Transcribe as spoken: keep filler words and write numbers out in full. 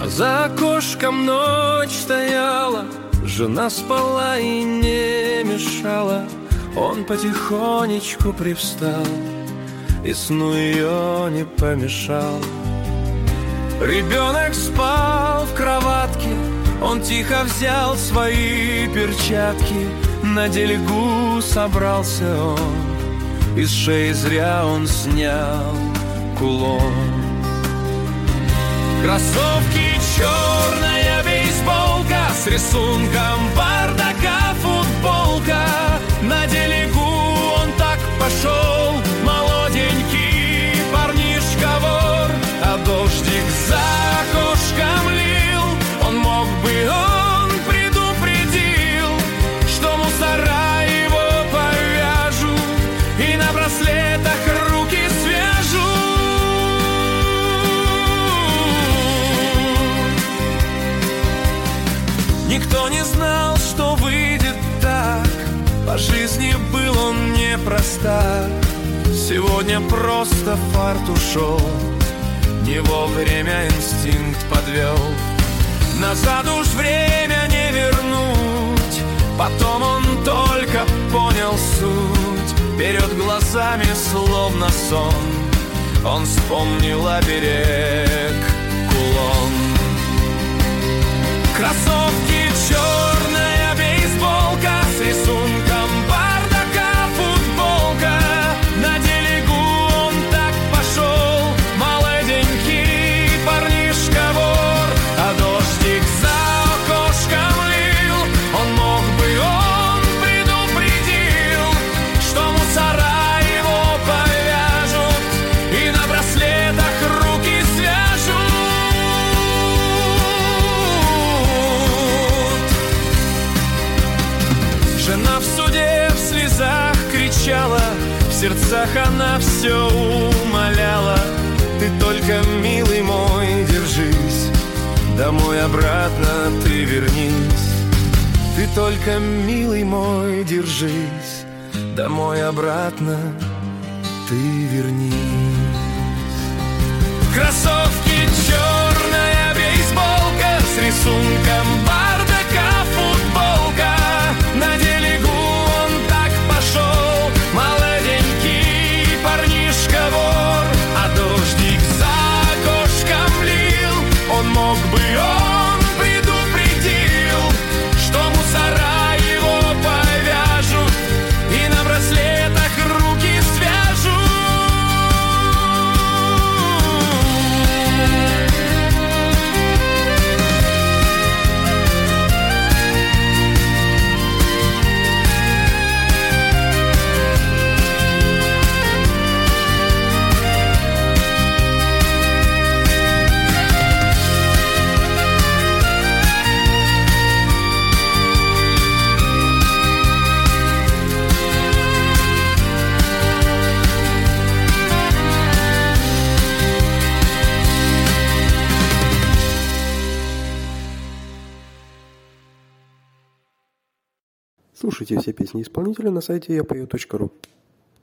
За окошком ночь стояла, жена спала и не мешала. Он потихонечку привстал и сну ее не помешал. Ребенок спал в кроватке, он тихо взял свои перчатки. На делегу собрался он, из шеи зря он снял кулон. Кроссовки, черная бейсболка с рисунком бардака футболка. На делегу он так пошел, молоденький парнишка-вор. А дождик за окошком лил, он мог бы, он предупредил, что мусора его повяжут и на браслетах руки свяжут. Никто не знал, что выйдет так. По жизни был он непростак. Сегодня просто фарт ушел, не вовремя инстинкт подвел. Назад уж время не вернуть. Потом он только понял суть. Перед глазами словно сон он вспомнил оберег кулон. Кроссовки, черная бейсболка с рисунком бардака футболка. На делегу он так пошел, молоденький парнишка-вор. А дождик за окошком лил, он мог бы, он предупредил, что мусора его повяжут и на браслетах руки свяжут. Жена в суде в слезах кричала, в сердцах она все умоляла: ты только, милый мой, держись, домой обратно ты вернись. Ты только, милый мой, держись, домой обратно ты вернись. Кроссовки, черная бейсболка с рисунком бардака футболка. На делегу он так пошел, молоденький парнишка-вор. А дождик за окошком лил, он мог бы, он предупредил, что мусора его повяжут и на браслетах руки свяжут. Слушайте все песни исполнителя на сайте я пою точка ру.